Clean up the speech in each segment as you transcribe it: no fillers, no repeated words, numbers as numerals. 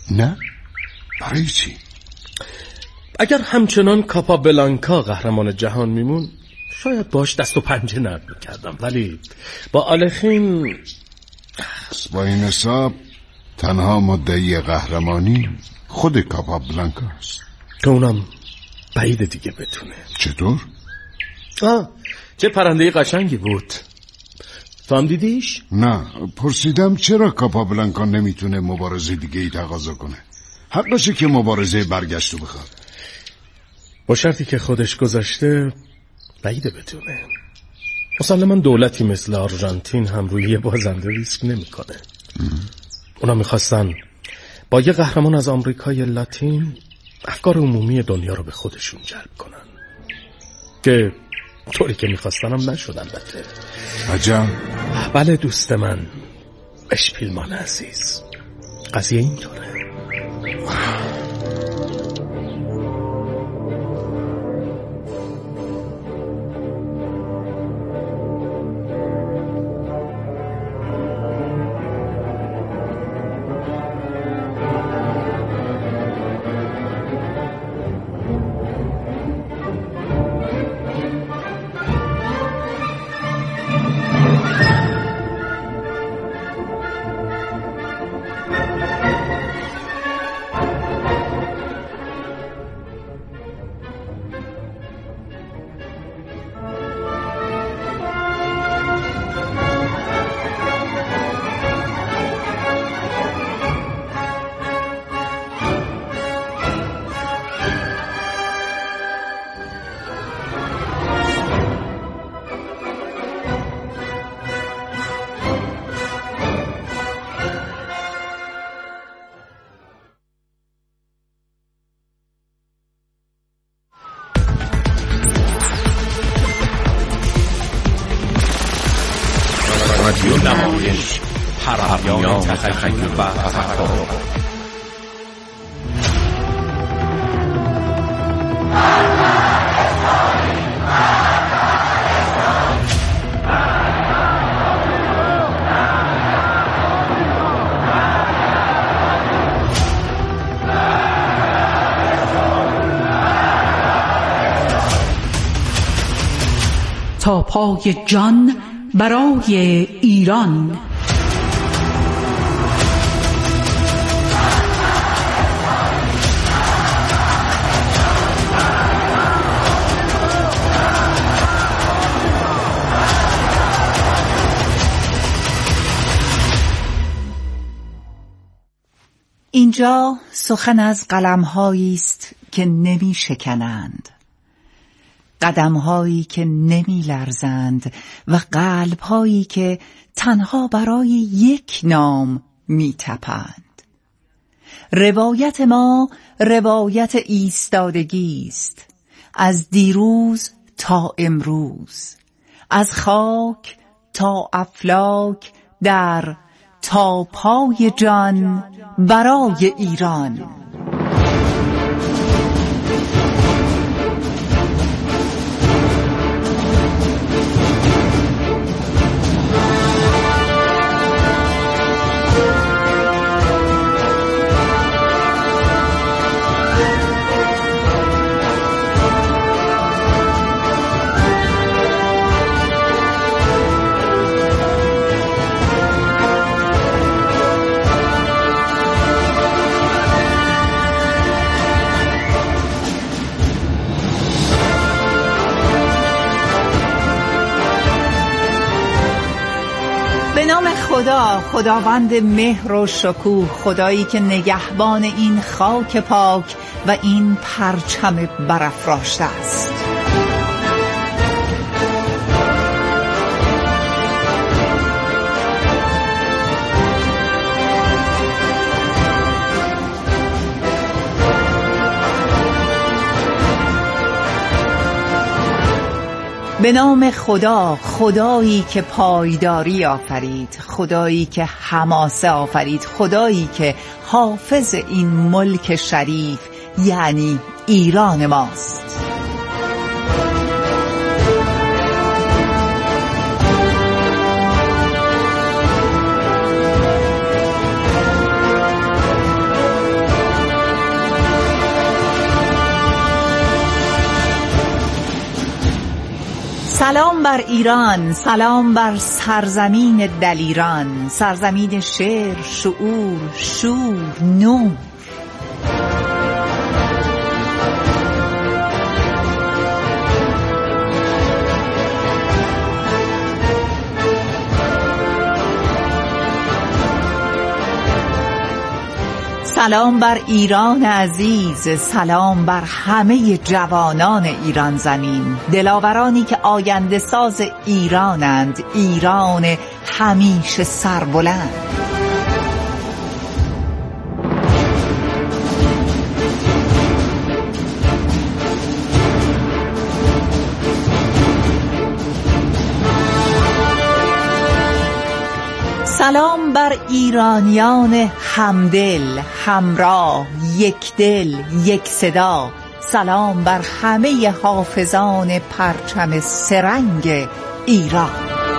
نه؟ برای چی؟ اگر همچنان کاپابلانکا قهرمان جهان میمون شاید باش دست و پنجه نرم میکردم، ولی با آلخین با این حساب تنها مدعی قهرمانی خود کاپابلانکا است که اونم بعید دیگه بتونه. چطور؟ چه پرنده قشنگی بود. تو هم دیدیش؟ نه، پرسیدم چرا کاپابلانکا نمیتونه مبارزه دیگه ای تقاضا کنه. حقشه که مبارزه برگشتو بخواد. با شرطی که خودش گذاشته بعیده بتونه. مسلما دولتی مثل آرژانتین هم روی یه بازنده ریسک نمیکنه. اونا میخواستن با یه قهرمان از آمریکای لاتین افکار عمومی دنیا رو به خودشون جلب کنن، که طوری که میخواستن هم نشد. البته عجب. بله دوست من اشپیلمان عزیز، قضیه اینطوره. نمایش حرمیان تخیل و تفکر. تا پای جان برای ایران. اینجا سخن از قلم‌هایی است که نمی شکنند، قدم‌هایی که نمی لرزند و قلب‌هایی که تنها برای یک نام می تپند. روایت ما روایت ایستادگی است، از دیروز تا امروز، از خاک تا افلاک، در تا پای جان برای ایران. خداوند مهر و شکوه، خدایی که نگهبان این خاک پاک و این پرچم برافراشته است. به نام خدا، خدایی که پایداری آفرید، خدایی که حماسه آفرید، خدایی که حافظ این ملک شریف یعنی ایران ماست. سلام بر ایران، سلام بر سرزمین دلیران، سرزمین شعر، شعور، شور، نور. سلام بر ایران عزیز، سلام بر همه جوانان ایران زمین، دلاورانی که آینده ساز ایرانند، ایران همیشه سربلند. سلام بر ایرانیان همدل، همراه، یکدل، یک صدا. سلام بر همه حافظان پرچم سرنگ ایران.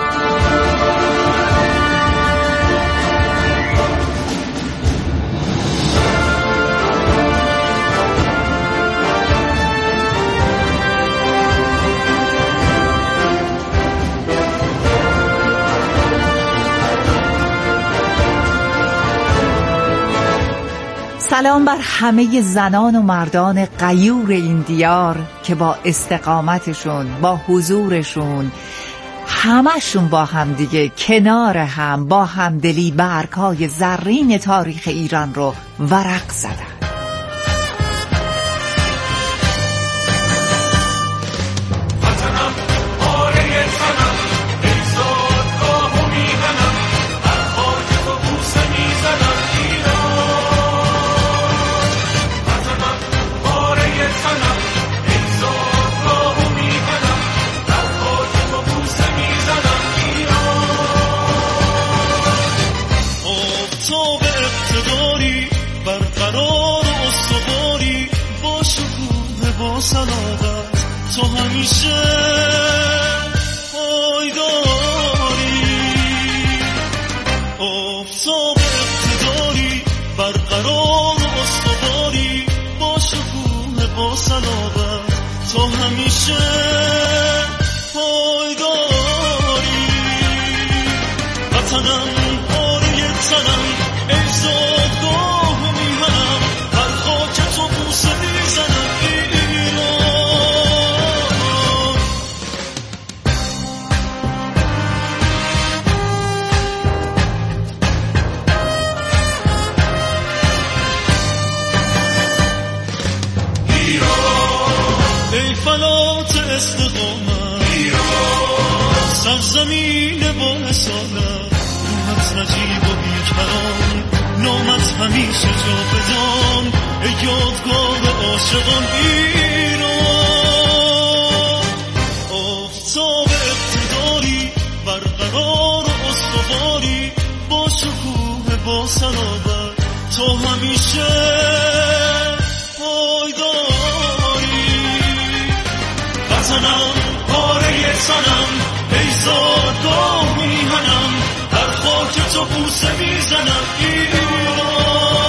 سلام بر همه زنان و مردان غیور این دیار که با استقامتشون، با حضورشون، همشون با هم دیگه کنار هم با همدلی برگ‌های زرین تاریخ ایران رو ورق زدن. تو همیشه پایداری، آفتاب اقتداری، برقرار و استواری، با شکوه با صلابت. تو همیشه پایداری، وطنم پاره تنم، ای زادگاه و میهنم، بر خاک تو بوسه میزنم. سرزمین با اصالت، روحت نجیب و بیکران، نامت همیشه جا بدان، ای یادگار عاشقان ایران. آفتاب اقتداری، برقرار و استواری، با شکوه با صلابت. تو همیشه پایداری، وطنم پاره سنم، ای زادگاه میهنم، در خاک تو بوسه میزنم ایران.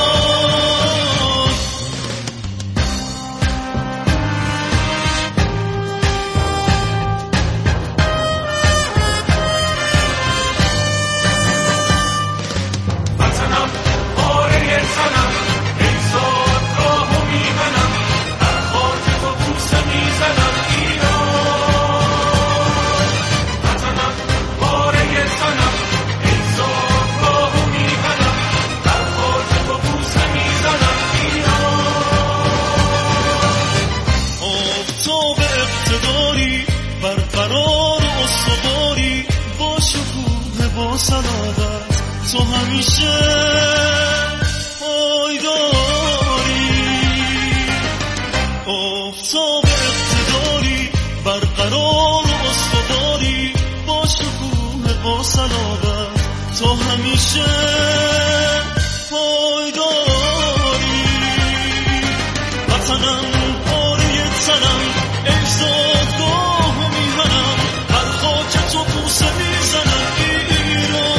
وطنم پاره سنم، ای زادگاه میهنم، در خاک تو بوسه میزنم ایران. صلابت تو همیشه پایداری، آفتاب اقتداری، برقرار و استواری، با شکوه با صلابت. تو همیشه پایداری، وطنم پاره تنم، ای زادگاه و میهنم، بر خاک تو بوسه میزنم ایران.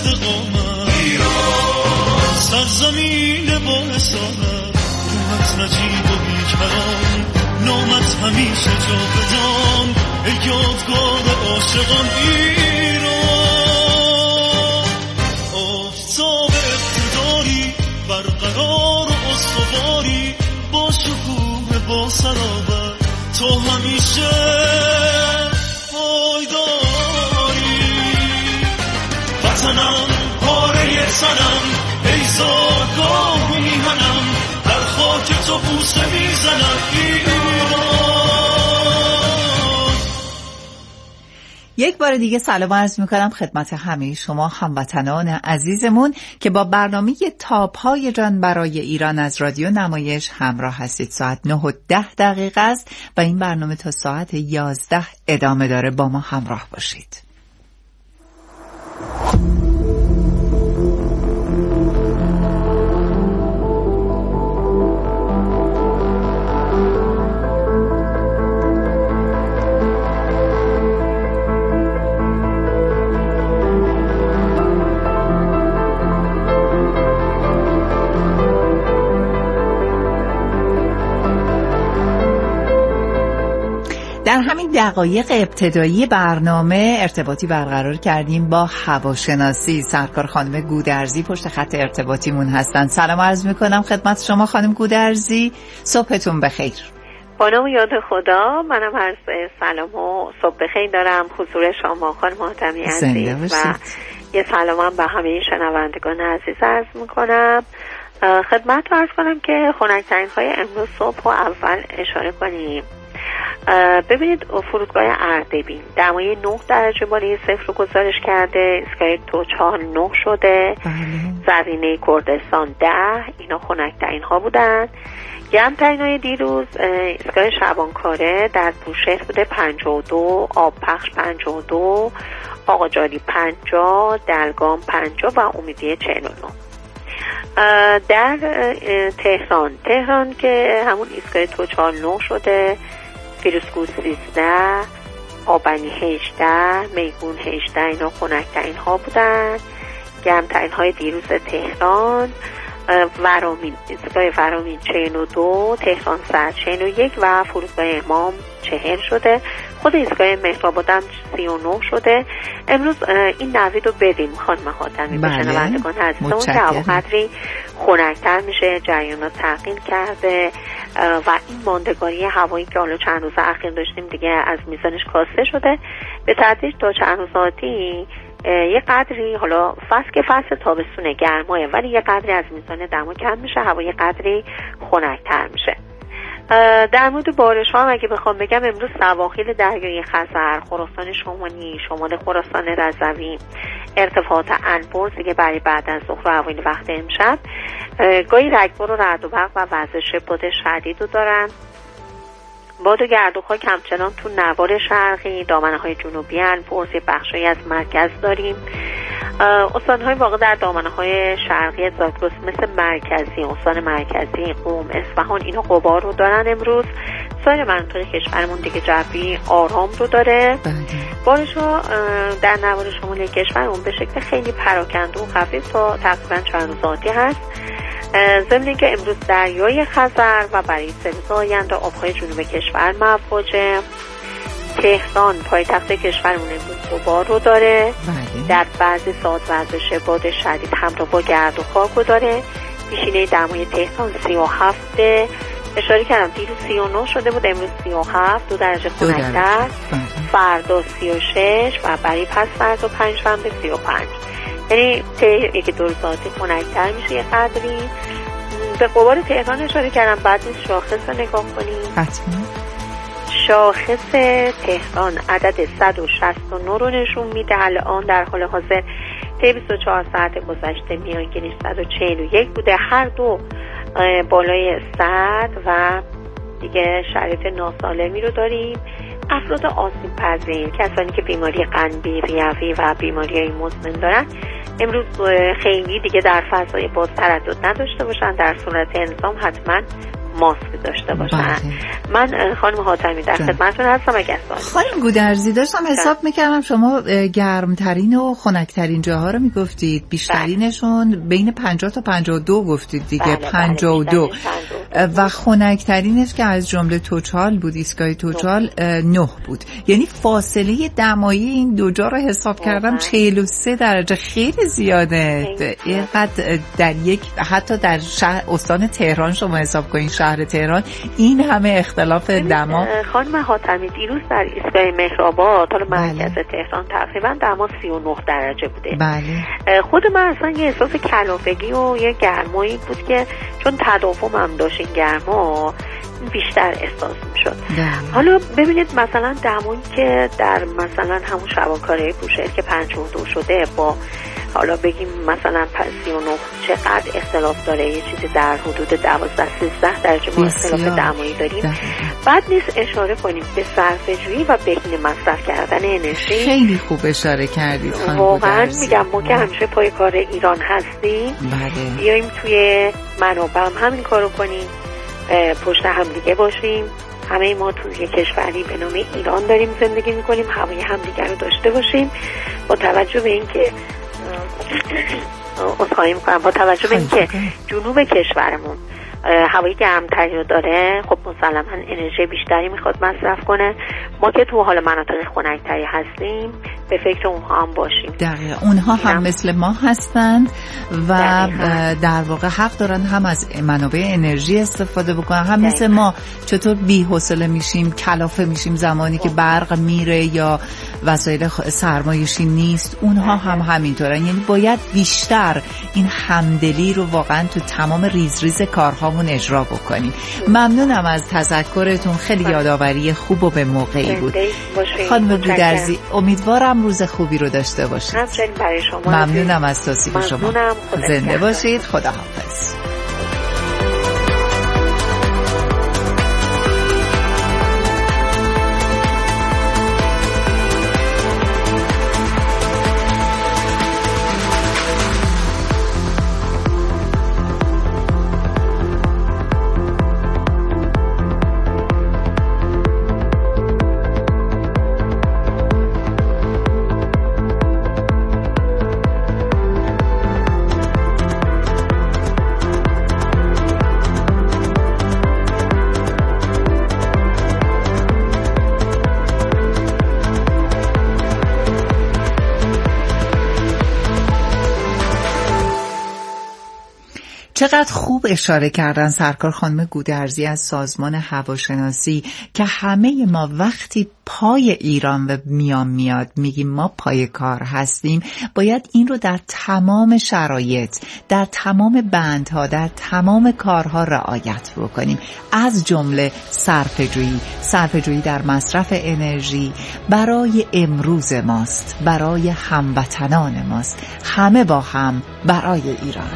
استقامت ایران سرزمین با اصالت روحت نجیب و بیکران نامت همیشه جاودان ای یادگار عاشقان ایران آفتاب اقتداری برقرار و استواری با شکوه با صلابت تو همیشه پایداری وطنم پاره سرم ای زادگاه و میهنم در خاک تو بوسه میزنم ایران. یک بار دیگه سلام عرض میکنم خدمت همه شما هموطنان عزیزمون که با برنامه تاب‌های جان برای ایران از رادیو نمایش همراه هستید. ساعت 9:10 است و این برنامه تا ساعت 11 ادامه داره. با ما همراه باشید. در همین دقایق ابتدایی برنامه ارتباطی برقرار کردیم با هواشناسی. سرکار خانم گودرزی پشت خط ارتباطیمون هستن. سلام عرض میکنم خدمت شما خانم گودرزی، صبحتون بخیر. با نام یاد خدا، منم عرض سلام و صبح بخیر دارم حضور شما خانم حاتمی عزیز و یه سلامم به همه شنوندگان عزیز عرض میکنم. خدمت رو عرض کنم که خنک‌ترین های امروز صبح و اول اشاره کنیم. ببینید فرودگاه اردبیل دمای 9 درجه بالای صفر رو گزارش کرده، اسکای توچال 9 شده، زرینه کردستان 10. اینا خنک‌ترین ها بودن. گرم‌ترین های دیروز اسکای شبانکاره در بوشهر بوده 52، آبپخش 52، آقاجاری 50، دلگام 50 و امیدیه 49. در تهران که همون ایستگاه توچال 9 شده، فیروزکوه 13، آبنی 18، میگون 18. اینا خنک‌ترین ها بودن. گرم‌ترین های دیروز تهران ورامین، ایستگاه ورامین 42، تهران سر 41 و فرودگاه امام 40 شده. خود ایستگاه مهرآباد هم 39 شده. امروز این نوید رو بدیم خانم حاتمی به شنوندگان عزیزمون که هوا قدری خنک‌تر میشه، جریانات تغییر کرده و این ماندگاری هوایی که حالا چند روز اخیر داشتیم دیگه از میزانش کاسته شده. به تدریج تا چند روز آتی یه قدری، حالا فصل که فصل تابستون گرمایه ولی یه قدری از میزان دما کم میشه، هوا یه قدری خنک‌تر میشه. در مورد بارش ها هم اگه بخوام بگم، امروز سواحل دریای خزر، خراسان شمالی، شمال خراسان رضوی، ارتفاعات البرز دیگه برای بعد از ظهر و اوایل وقت امشب گاهی رگبار و رعد و برق و وزش باد شدید رو دارن. باد و گرد و خاک همچنان تو نوار شرقی، دامنه های جنوبی البرز، بخشی از مرکز داریم. استان‌های واقع در دامنه‌های شرقی زاگرس مثل مرکزی، استان مرکزی، قم، اصفهان اینا غبار رو دارن امروز. سایر مناطق کشورمون دیگه جوی آرام رو داره. بارش‌ها در نوار شمالی کشورمون به شکل خیلی پراکنده و خفیف تا تقریباً چند روز آتی هست. ضمن اینکه امروز دریای خزر و برای 3 روز آینده آب‌های جنوب کشور مواجه. تهران پایتخت کشورمون امروز غبار رو داره. در بعضی ساعات وزش باد شدید همراه با گرد و خاک رو داره. پیشینه دمای تهران 37. اشاره کردم دیروز 39 شده بود، امروز 37، 2 درجه خنک‌تر. فردا 36 و برای پس فردا پنجشنبه 35. یعنی یکی 2 ساعتی خنک‌تر میشه یه قدری. به غبار تهران اشاره کردم. بعد نیست شاخص رو نگاه کنیم. حتما شاخص تهران عدد 169 رو نشون میده. الان در حال حاضر 24 ساعت گذشته میانگینش 141 بوده. هر دو بالای 100 و دیگه شرایط ناسالمی رو داریم. افراد آسیب پذیر، کسانی که بیماری قلبی، ریوی و بیماری‌های مزمن دارن، امروز خیلی دیگه در فضای باز تردد نداشته باشن. در صورت الزام حتما ماسک داشته باشن. بله. من خانم حاتمی در خدمتتون هستم. اگه خانم گودرزی داشتم حساب میکردم شما گرمترین و خنکترین جاها رو میگفتید، بیشترینشون بین 50 تا 52 گفتید دیگه. بله 52 و خنکترینش که از جمله توچال بود، ایستگاه توچال 9 بود. یعنی فاصله دمایی این دو جا رو حساب کردم 43 درجه، خیلی زیاده. اینقدر در یک، حتی در شهر استان تهران شما حساب کنین، شهر تهران این همه اختلاف دما. خانم حاتمی دیروز در ایستگاه مهرآباد، حالا مرکز تهران، تقریبا دما 39 درجه بوده. بله. خود من اصلا یه احساس کلافگی و یه گرمایی بود که چون تداوم هم داشت این گرما بیشتر احساس میشد. حالا ببینید مثلا دمایی که در مثلا همون شبانکاره بوشهر که 52 شده با حالا بگیم مثلا 39 چقدر اختلاف داره. یه چیزی در حدود 12-13 درجه ما اختلاف دمایی داریم. بعد نیست اشاره کنیم به صرفه‌جویی و بهینه مصرف کردن انرژی. خیلی خوب اشاره کردید خانم. واقعا میگم ما که همیشه پای کار ایران هستیم، بیاییم توی منابع هم همین کارو کنیم، پشت همدیگه باشیم. همه ما توی کشوری به نام ایران داریم زندگی میکنیم، هوای همدیگه رو داشته باشیم. با توجه به اینکه با توجه به اینکه جنوب کشورمون هوای گرمتری رو داره، خب مسلما انرژی بیشتری میخواد مصرف کنه. ما که تو حال مناطق خنک‌تری هستیم به فکر اونها هم باشیم. دقیقا اونها هم مثل ما هستند و در واقع حق دارن هم از منابع انرژی استفاده بکنن، هم مثل ما چطور بی‌حوصله میشیم، کلافه میشیم زمانی که برق میره یا وسایل سرمایشی نیست. اونها هم همینطورن. یعنی باید بیشتر این همدلی رو واقعا تو تمام ریز کارهامون اجرا بکنیم. ممنونم از تذکرتون، خیلی یادآوری خوب و به موقعی بود. خانم گودرزی امیدوارم روز خوبی رو داشته باشید. ممنونم از توصیف شما. زنده باشید. خداحافظ. چقدر خوب اشاره کردن سرکار خانم گودرزی از سازمان هواشناسی که همه ما وقتی پای ایران و میاد میگیم ما پای کار هستیم، باید این رو در تمام شرایط، در تمام بندها، در تمام کارها رعایت بکنیم. از جمله صرفه‌جویی در مصرف انرژی برای امروز ماست، برای هموطنان ماست، همه با هم برای ایران.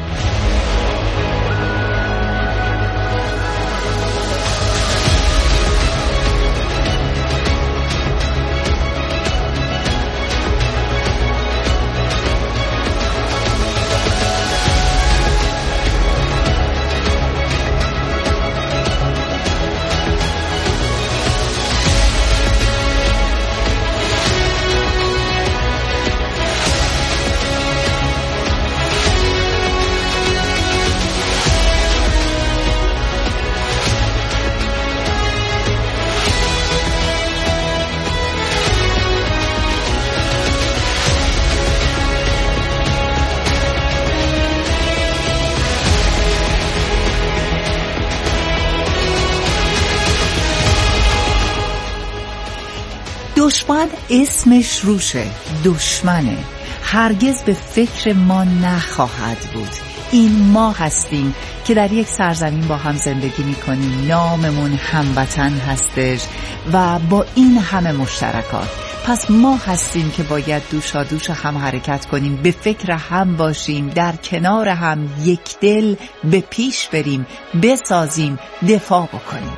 دشمن اسمش روشه، دشمنه، هرگز به فکر ما نخواهد بود. این ما هستیم که در یک سرزمین با هم زندگی میکنیم، ناممون هموطن هستش و با این همه مشترکات. پس ما هستیم که باید دوشا دوش هم حرکت کنیم، به فکر هم باشیم، در کنار هم یک دل به پیش بریم، بسازیم، دفاع بکنیم.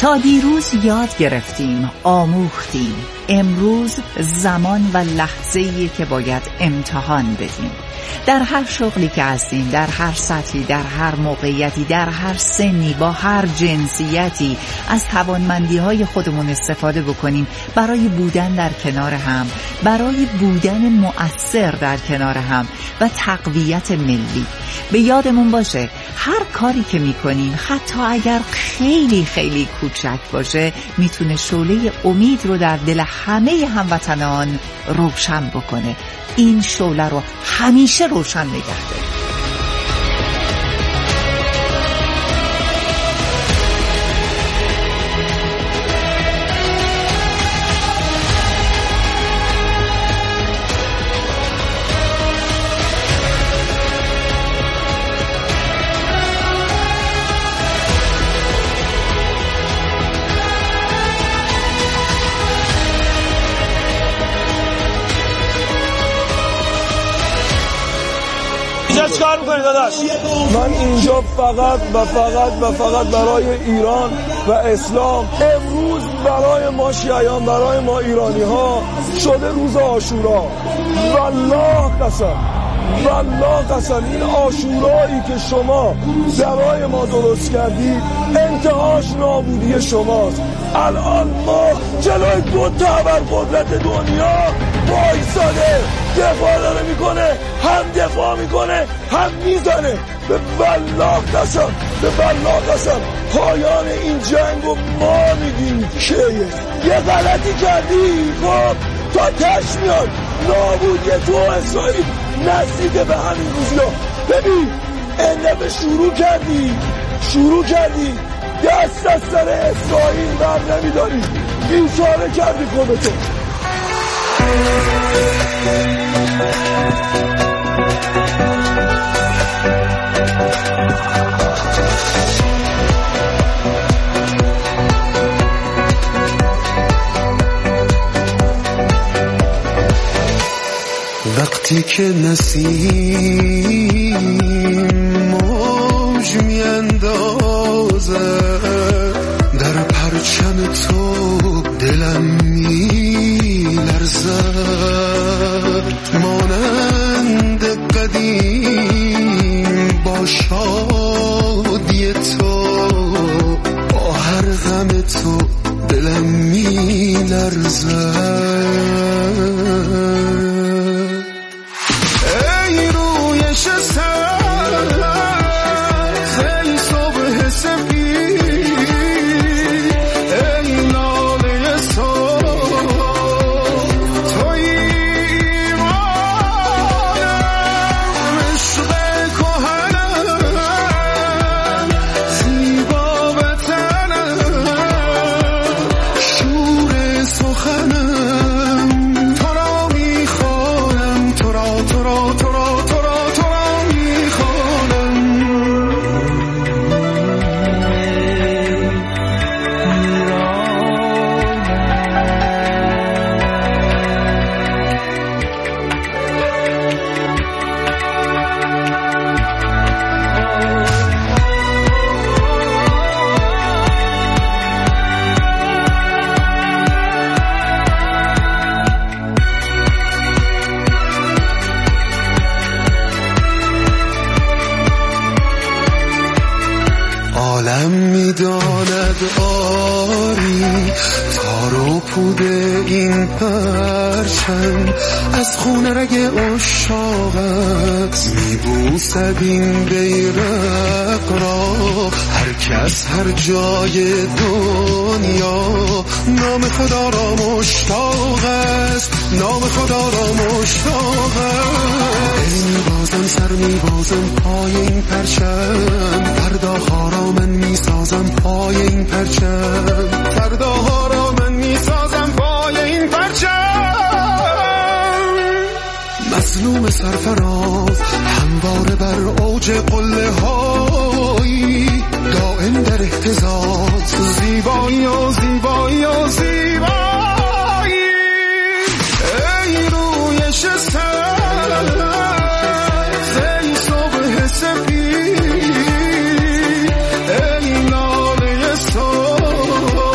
تا دیروز یاد گرفتیم، آموختیم. امروز زمان و لحظه‌ایه که باید امتحان بدیم. در هر شغلی که هستیم، در هر سطحی، در هر موقعیتی، در هر سنی، با هر جنسیتی، از توانمندی‌های خودمون استفاده بکنیم برای بودن در کنار هم، برای بودن مؤثر در کنار هم و تقویت ملی. به یادمون باشه هر کاری که میکنیم، حتی اگر خیلی خیلی کوچک باشه، میتونه شعله امید رو در دل همه هموطنان روشن بکنه. این شعله رو همیشه روشن نگه داریم. چیکار میکنی داداش؟ من اینجا فقط برای ایران و اسلام، امروز برای ما شیعیان، برای ما ایرانی ها شده روز عاشورا. والله قسم این عاشورایی که شما برای ما درست کردید انتهاش نابودی شماست. الان ما جلوی دو تا ابرقدرت دنیا وایساده، دفاع داره میکنه، هم دفاع میکنه هم میزنه. به والله قسم پایان این جنگو ما میگیم که یه غلطی کردی، خب تا تش میاد نابودی تو اسرائیل نزدیک به همین روزیا. ببین این شروع کردی دست از سر اسرائیل بر نمیداری، بیچاره کردی خودتو. وقتی که نسیم موج میاندازه در پرچم تو دلم میلرزد، مانند قدیم با شادی تو، با هر غم تو دلم میلرزد. عالم میداند آری تار و پود این پرچم، از خون رگ عشاقت میبوسد این بیرق را. هر کس هر جای دنیا نام خدا را مشتاق است، نام خدا را مشتاق است. میبازم سر میبازم پای این پرچم، فرداها را من میسازم پای این پرچم، فرداها را من میسازم پای این پرچم. مظلوم سرفراز همواره بر اوج قله هایی، دائم در اهتزاز، زیبایی و زیبایی و زیبایی. ای رویش سر، ای صبح سپید، ای لاله سرخ،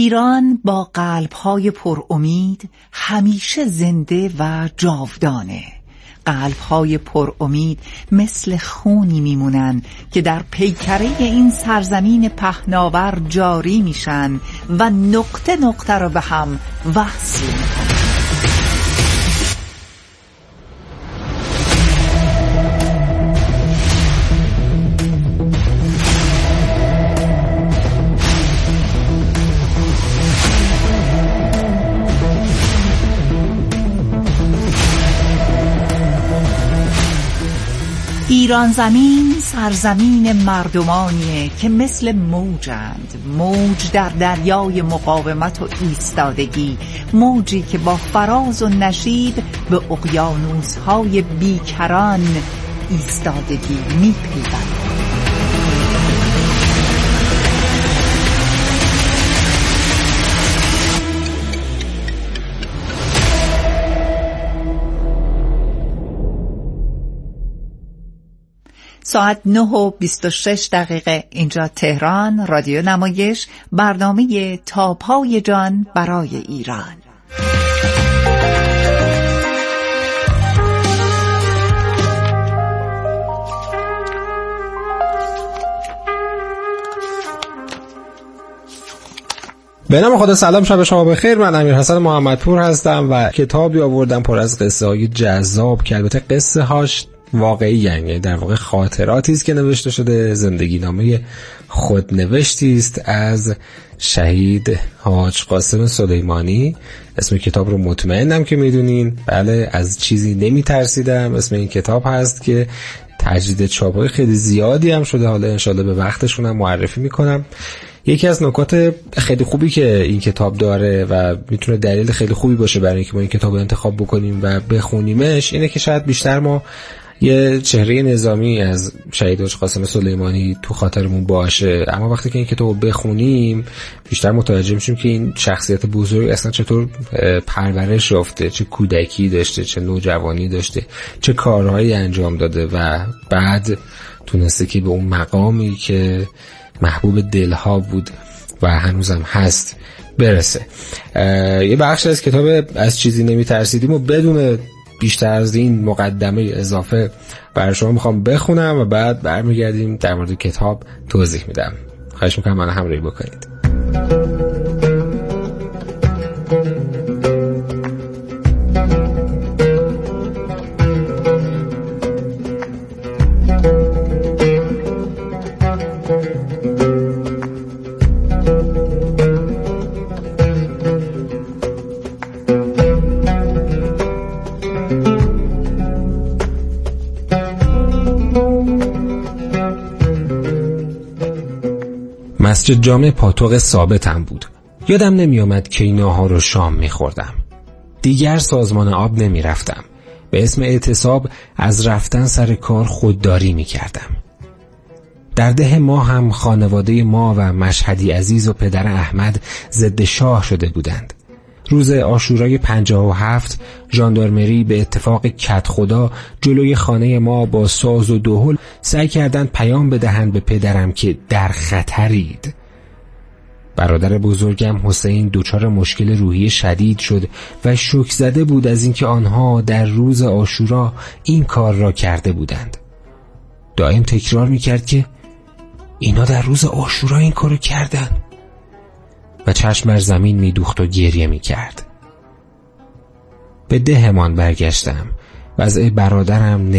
ایران با قلب‌های پر امید همیشه زنده و جاودانه. قلب‌های پر امید مثل خونی میمونن که در پیکره این سرزمین پهناور جاری میشن و نقطه نقطه رو به هم وصل میکنن. ایران زمین سرزمین مردمانیه که مثل موجند، موج در دریای مقاومت و ایستادگی، موجی که با فراز و نشیب به اقیانوس‌های بیکران ایستادگی می‌پیوند. ساعت 9:26 اینجا تهران، رادیو نمایش، برنامه تا پای جان برای ایران. به نام خدا. سلام، شب شما بخیر. من امیرحسن محمدپور هستم و کتابی آوردم پر از قصه های جذاب که البته قصه هاش واقعی، یعنی در واقع خاطراتی است که نوشته شده، زندگی نامه خودنوشتی است از شهید حاج قاسم سلیمانی. اسم کتاب رو مطمئنم که میدونین. بله، از چیزی نمی ترسیدم. اسم این کتاب هست که تجدید چاپ‌های خیلی زیادی هم شده. حالا انشالله به وقتشون هم معرفی میکنم. یکی از نکات خیلی خوبی که این کتاب داره و میتونه دلیل خیلی خوبی باشه برای اینکه ما این کتاب رو انتخاب بکنیم و بخونیمش اینه که شاید بیشتر ما یه چهره نظامی از شهید حاج قاسم سلیمانی تو خاطرمون باشه، اما وقتی که این کتاب رو بخونیم بیشتر متوجه میشیم که این شخصیت بزرگ اصلا چطور پرورش یافته، چه کودکی داشته، چه نوجوانی داشته، چه کارهایی انجام داده و بعد تونسته که به اون مقامی که محبوب دلها بود و هنوزم هست برسه. یه بخش از کتاب از چیزی نمی ترسیدیم و بدون بیشتر از این مقدمه اضافه برای شما میخوام بخونم و بعد برمیگردیم در مورد کتاب توضیح میدم. خواهش میکنم من همراهی بکنید. مسجد جامع پاتوق ثابتم بود. یادم نمی آمد کی ناهار و شام می خوردم. دیگر سازمان آب نمی رفتم. به اسم اعتصاب از رفتن سر کار خودداری می کردم. در ده ما هم خانواده ما و مشهدی عزیز و پدر احمد ضد شاه شده بودند. روز عاشورای 57 ژاندارمری به اتفاق کت خدا جلوی خانه ما با ساز و دهل سعی کردند پیام بدهند به پدرم که در خطرید. برادر بزرگم حسین دچار مشکل روحی شدید شد و شوک زده بود از اینکه آنها در روز عاشورا این کار را کرده بودند. دائم تکرار می‌کرد که اینا در روز عاشورا این کارو کردن و چشم بر زمین می‌دوخت و گریه می‌کرد. به دهمان برگشتم. وضع برادرم